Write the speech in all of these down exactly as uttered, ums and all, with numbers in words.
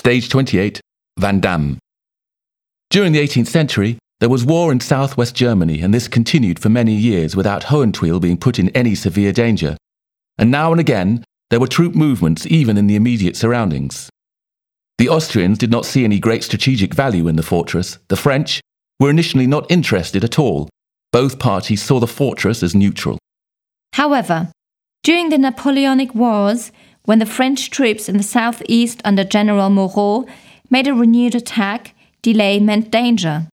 Stage twenty-eight, Vandamme. During the eighteenth century, there was war in southwest Germany, and this continued for many years without Hohentwiel being put in any severe danger. And now and again, there were troop movements even in the immediate surroundings. The Austrians did not see any great strategic value in the fortress. The French were initially not interested at all. Both parties saw the fortress as neutral. However, during the Napoleonic Wars, when the French troops in the southeast under General Moreau made a renewed attack, delay meant danger.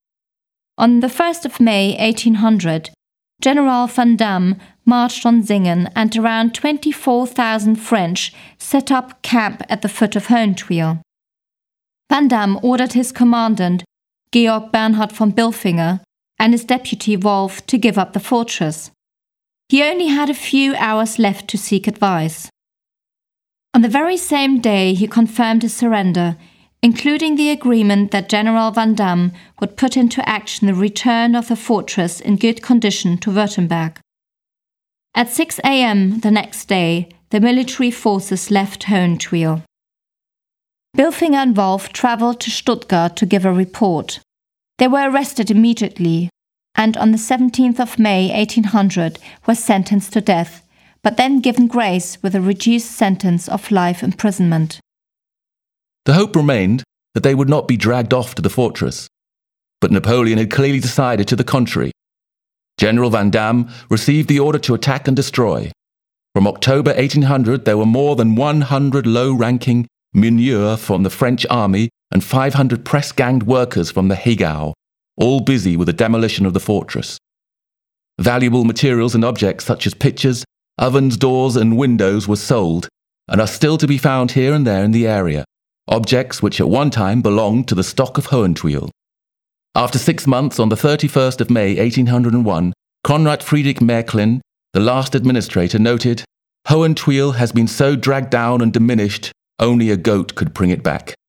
On the first of May eighteen hundred, General Vandamme marched on Singen, and around twenty-four thousand French set up camp at the foot of Hohentwiel. Vandamme ordered his commandant, Georg Bernhard von Bilfinger, and his deputy Wolf to give up the fortress. He only had a few hours left to seek advice. On the very same day he confirmed his surrender, including the agreement that General Vandamme would put into action the return of the fortress in good condition to Württemberg. At six a m the next day, the military forces left Hohentwiel. Bilfinger and Wolf travelled to Stuttgart to give a report. They were arrested immediately, and on the seventeenth of May eighteen hundred were sentenced to death, but then given grace with a reduced sentence of life imprisonment. The hope remained that they would not be dragged off to the fortress, but Napoleon had clearly decided to the contrary. General Vandamme received the order to attack and destroy. From October eighteen hundred, there were more than one hundred low-ranking meneurs from the French army and five hundred press-ganged workers from the Hegau, all busy with the demolition of the fortress. Valuable materials and objects such as pictures, ovens, doors, and windows were sold, and are still to be found here and there in the area, objects which at one time belonged to the stock of Hohentwiel. After six months, on the thirty-first of May eighteen hundred one, Conrad Friedrich Märklin, the last administrator, noted, "Hohentwiel has been so dragged down and diminished, only a goat could bring it back."